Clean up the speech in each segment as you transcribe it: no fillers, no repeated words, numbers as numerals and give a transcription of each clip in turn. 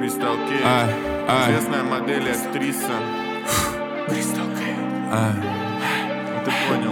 Crystal Кейт, известная модель и актриса. Crystal Кейт. Ты понял?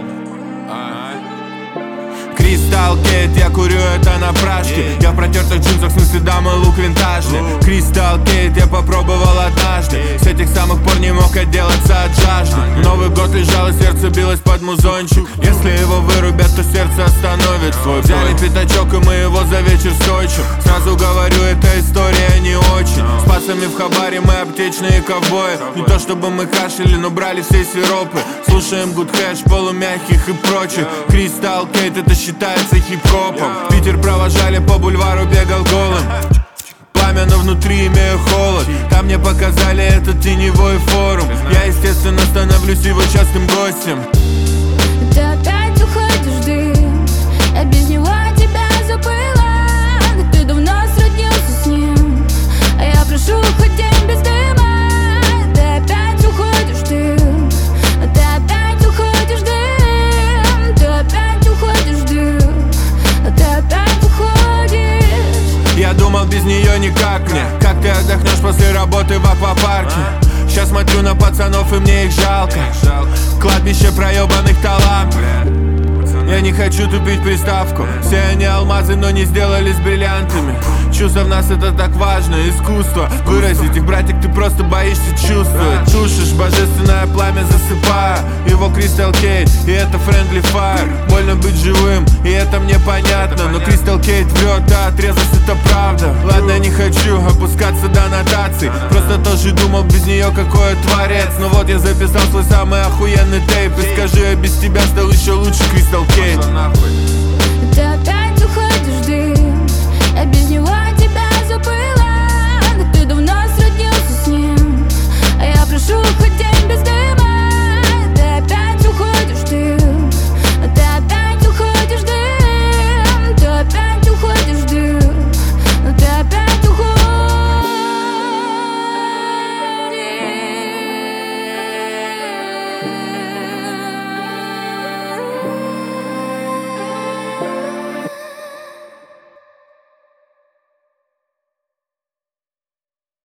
Crystal Кейт, я курю это на прашке. Я в протертых джинсах, в смысле дамы, лук винтажный. Crystal Кейт я попробовал однажды. С этих самых пор не мог отделаться от жажды. Новый год лежал и сердце билось под музончик. Если его вырубят, то сердце остановит свой. Взяли пятачок и мы его за вечер стойчим. Сразу говорю, эта история не очень. С пацами в хабаре мы аптечные ковбои. Не то чтобы мы кашляли, но брали все сиропы. Слушаем good hash, полумягких и прочих. Crystal Кейт это считается хип-хопом. Питер провожали по бульвару, бегал голым. Пламя, но внутри имею холод. Там мне показали этот теневой форум. Я, естественно, становлюсь его частым гостем. Ты опять уходишь в дым. Я без него тебя забыла. Ты давно сроднился с ним, а я прошу хоть день без дыма. Ты опять уходишь в дым. Ты опять уходишь в дым. Ты опять уходишь в дым. Ты опять уходишь. Я думал, без нее никак мне. Как ты отдохнешь после работы в аквапарке? Сейчас смотрю на пацанов и мне их жалко. Кладбище проебанных талантов. Я не хочу тупить приставку. Все они алмазы, но не сделали с бриллиантами. Чувства в нас это так важно, искусство. Выразить их, братик, ты просто боишься чувствовать. Тушишь божественное пламя, засыпая его Crystal Кейт, и это friendly fire. Больно быть живым, и это мне понятно. Но Crystal Кейт врет, да, трезвость это правда. Ладно, не хочу опускаться до нотаций. Просто тоже думал, без нее какой творец. Но вот я записал свой самый охуенный тейп. И скажи, я без тебя стал еще лучше, Crystal Кейт. Ты опять